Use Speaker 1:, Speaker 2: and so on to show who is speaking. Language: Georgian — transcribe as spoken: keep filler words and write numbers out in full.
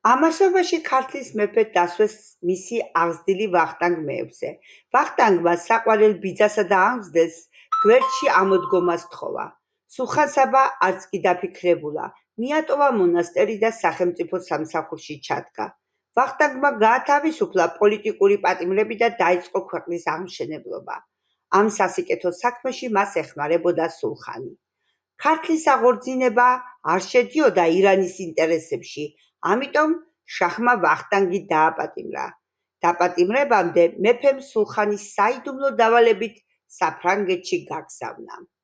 Speaker 1: ამასობაში ქართლის მეფედ დასვეს მისი აღზრდილი ვახტანგ მეექვსე. ვახტანგმა საყვარელ ბიძასა და აღმზრდელს გვერდში ამოდგომას თხოვა. სულხან-საბა არც კი დაფიქრებულა, მიატოვა მონასტერი და სახელმწიფო სამსახურში ჩადგა. ვახტანგმა გაათავისუფლა პოლიტიკური პატიმრები და დაიწყო ქვეყნის აღმშენებლობა. ამ სასიკეთო საქმეში მას ეხმარებოდა სულხანი. ქართლის აღორძინება არ შედიოდა ირანის ინტერესებში, ამიტომ შაჰმა ვახტანგი დააპატიმრა. დაპატიმრებამდე მეფემ სულხანი საიდუმლო დავალებით საფრანგეთში გაგზავნა.